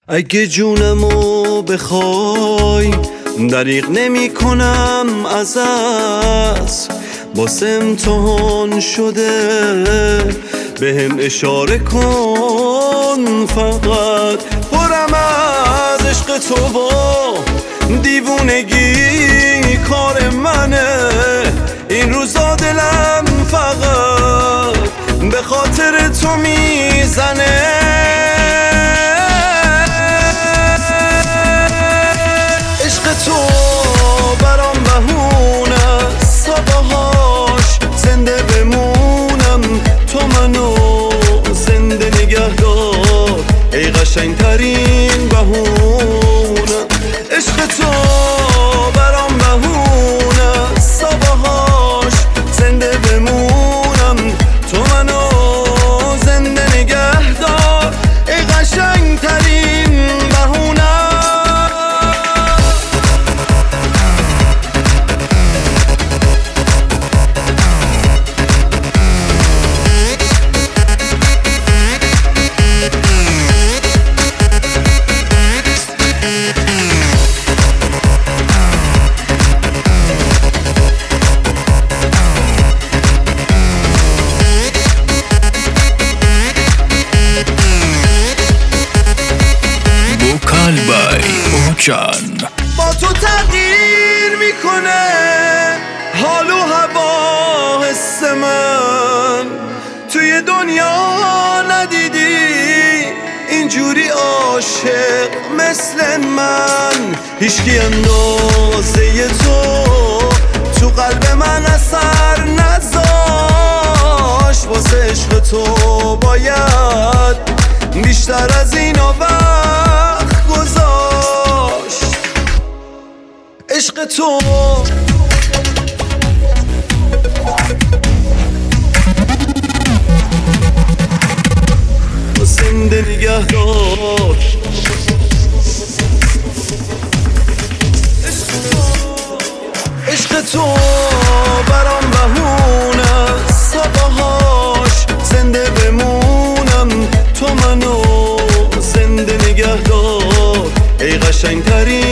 اگه جونمو بخوای دریغ نمی کنم ازت، واسه امتحان شده بهم اشاره کن فقط. پرم از عشق تو با دیوونگی کار منه، این روزا دلم فقط به خاطر تو میزنه. تو برام بهونه صباهاش زنده بمونم، تو منو زنده نگه دار ای قشنگترین بهونه. عشق تو برام بهونه صباهاش زنده بمونم، تو منو زنده نگه دار ای قشنگترین بهونه. با تو تغییر میکنه حال و هوا حس من، توی دنیا ندیدی اینجوری عاشق مثل من. هیچکی اندازه تو قلب من اثر نذاشت، واسه عشق تو باید بیشتر از اینا وقت گذاشت. عشق تو زنده نگه دار. عشق تو برام بهونه صباهاش زنده بمونم، تو منو زنده نگه دار ای قشنگترین